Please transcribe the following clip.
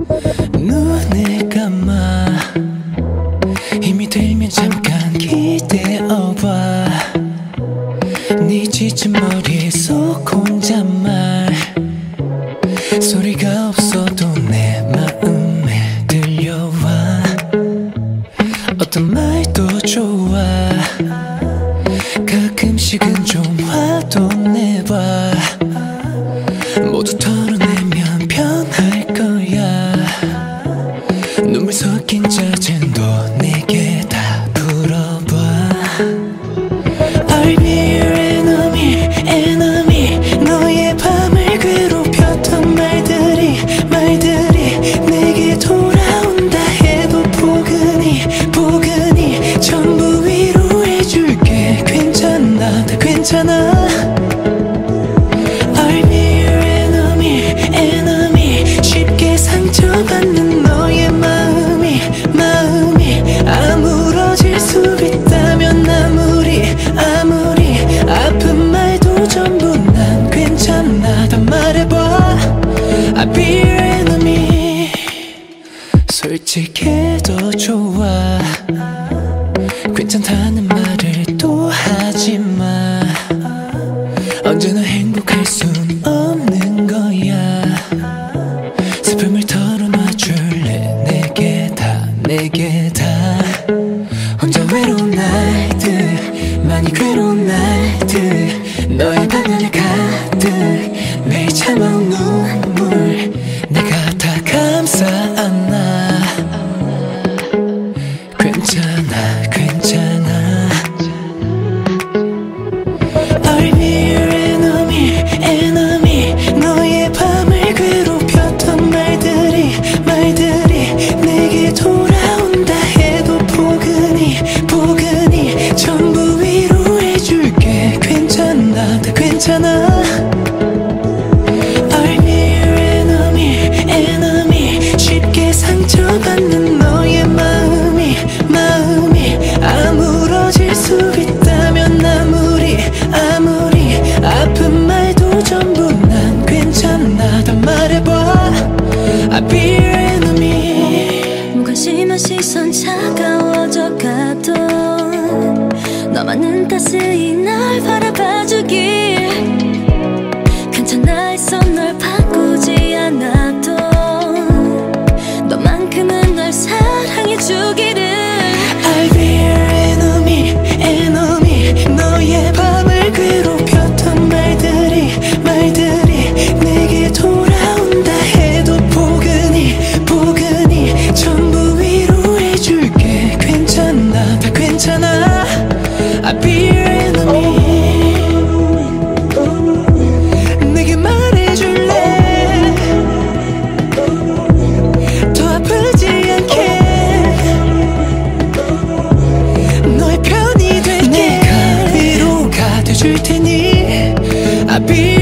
눈을 감아 힘이 들면 잠깐 기대어봐. 네 지친 머리 속 혼잣말 소리가 없어도 내 마음에 들려와. 어떤 말도 좋아. 가끔씩은 좀 화도 내봐. 모두 털어내면 변할 거야. 눈물 섞인 짜증도 내게 다 풀어봐. I'll be your enemy, enemy. 너의 밤을 괴롭혔던 말들이 내게 돌아온다 해도 포근히 전부 위로해줄게. 괜찮아, 다 괜찮아. I'll be your enemy, enemy. 쉽게 상처받는 너의 마음이 아물어질 수 있다면 아무리 아픈 말도 전부 난 괜찮아 다 말해봐. I'll be your enemy. 솔직해도 좋아. 괜찮다는 말을 또 하지마. 언제나 행복할 순 없는 거야. 슬픔을 털어놔줄래. 내게 다 혼자 외로운 날들, 많이 괴로운 날들, 너의 방안에 가득 매일 참아온 눈물 내가 다 감싸 안아. 괜찮아. I'll be your enemy, enemy. 너의 밤을 괴롭혔던 말들이 내게 돌아온다 해도 포근히 전부 위로해줄게. 괜찮아, 다 괜찮아. I'll be your enemy, enemy. 쉽게 상처받는 너의 마음이 아물어질 수 있다면 아무리 아픈 말도 전부 난 괜찮아 다 말해봐. I'll be your enemy. 무관심한 시선 차가워져 가도 너만은 따스히 날 바라봐주길. 괜찮아 했어 널 바꾸지 않아도 너만큼은 널 사랑해주기를. I'll be your enemy, enemy. 너의 밤을 괴롭혔던 말들이 내게 돌아온다 해도 포근히 전부 위로해줄게. 괜찮아, 다 괜찮아. I'll be your enemy. 내게 말해줄래. 더 아프지 않게 너의 편이 될게. 내가 위로가 돼줄 테니 I'll be